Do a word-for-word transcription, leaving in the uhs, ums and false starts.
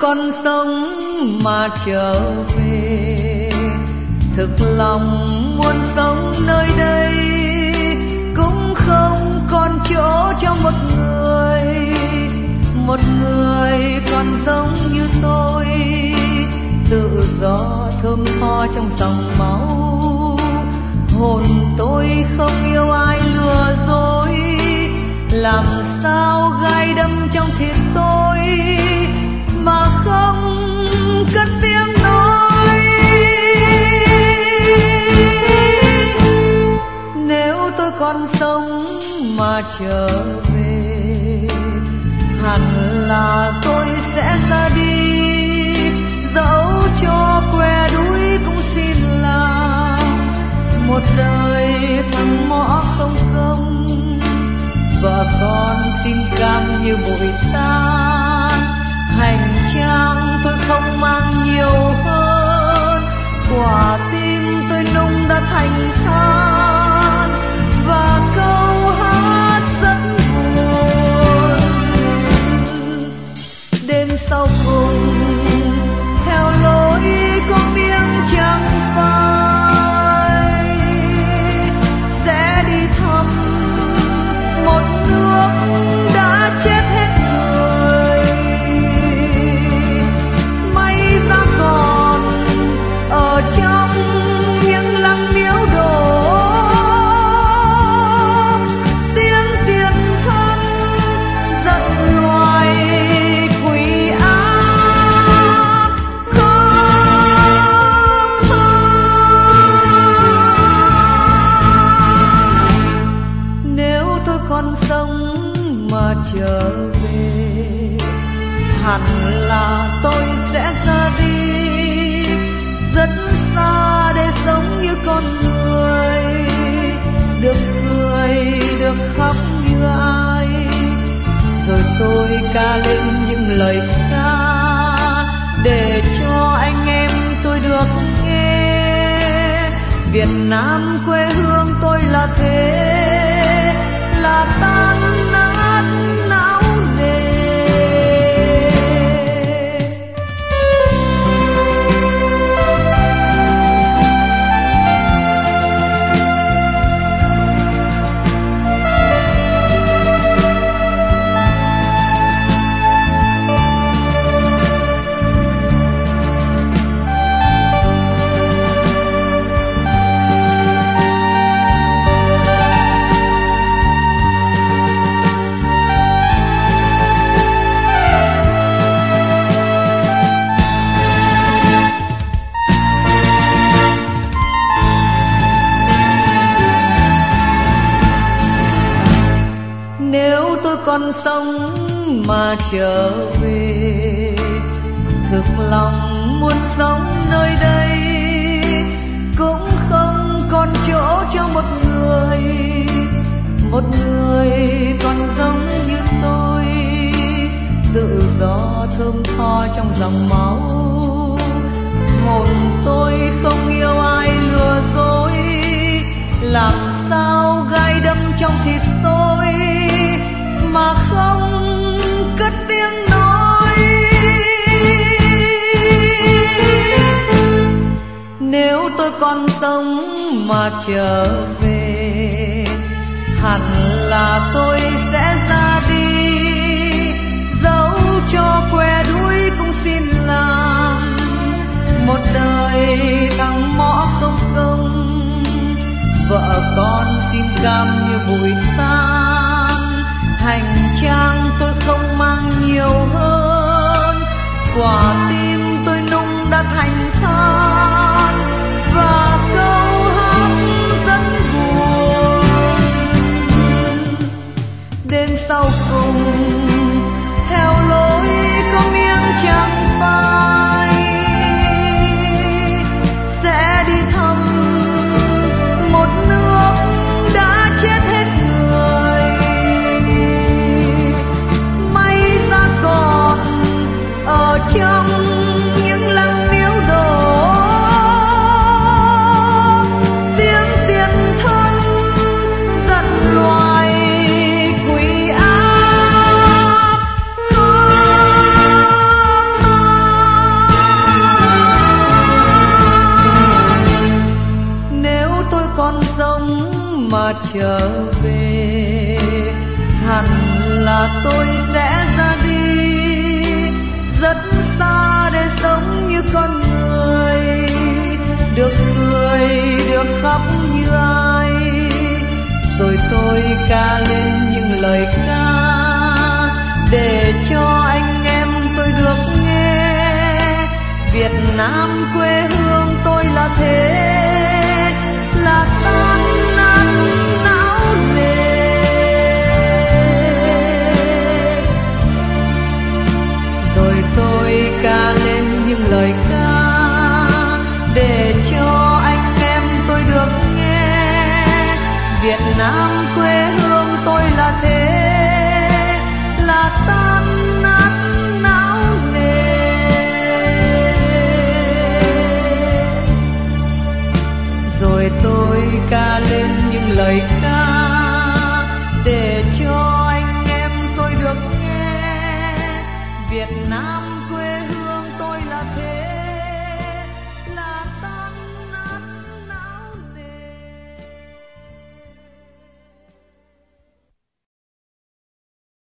còn sống mà trở về, thực lòng muốn sống nơi đây, cũng không còn chỗ cho một người, một người còn giống như tôi, tự do thơm tho trong dòng máu. Hồn tôi không yêu ai lừa dối, làm sao gai đâm trong thịt tôi mà không cất tiếng nói. Nếu tôi còn sống mà trở về, hẳn là tôi sẽ ra đi, dẫu cho que đuối cũng xin làm một đời thằng mõ không công. Vợ con xin cam như bụi tan, hành trang tôi không mang nhiều hơn, quả tim tôi nung đã thành than, và câu hát rất buồn. Đến sau cùng theo lối có miếng trắng phai, sẽ đi thăm một nước đã chết hết người. May ra còn ở trong những lăng miếu đổ, tiếng tiền thân giận loài quỷ ác không hơn. Nếu tôi còn sống mà trở về, hẳn là tôi sẽ ra đi rất xa để sống như con người, được cười được khóc như ai, rồi tôi ca lên những lời ca để cho anh em tôi được nghe. Việt Nam quê hương tôi là thế, là tan nát não nề. Còn sống mà trở về, thực lòng muốn sống nơi đây, cũng không còn chỗ cho một người, một người còn giống như tôi, tự do thơm tho trong dòng máu. Hồn tôi không yêu ai lừa dối, làm sao gai đâm trong thịt tôi mà không cất tiếng nói. Nếu tôi còn sống mà trở về, hẳn là tôi sẽ ra đi, dẫu cho que đuối cũng xin làm một đời thằng mõ không công. Vợ con xin cam như bụi tan, hành trang tôi không mang nhiều hơn, quả tim tôi nung đã thành than, và câu hát rất buồn. Đến sau cùng theo lối có miếng trắng phai, mà trở về, hẳn là tôi sẽ ra đi rất xa để sống như con người, được cười được khóc như ai. Rồi tôi ca lên những lời ca để cho anh em tôi được nghe. Việt Nam quê hương tôi là thế, là tan nát não nề. Rồi tôi ca lên những lời ca để cho anh em tôi được nghe. Việt Nam quê hương tôi là thế, là tan nát não nề. Rồi tôi ca lên những lời ca để cho anh em tôi được nghe. Việt Nam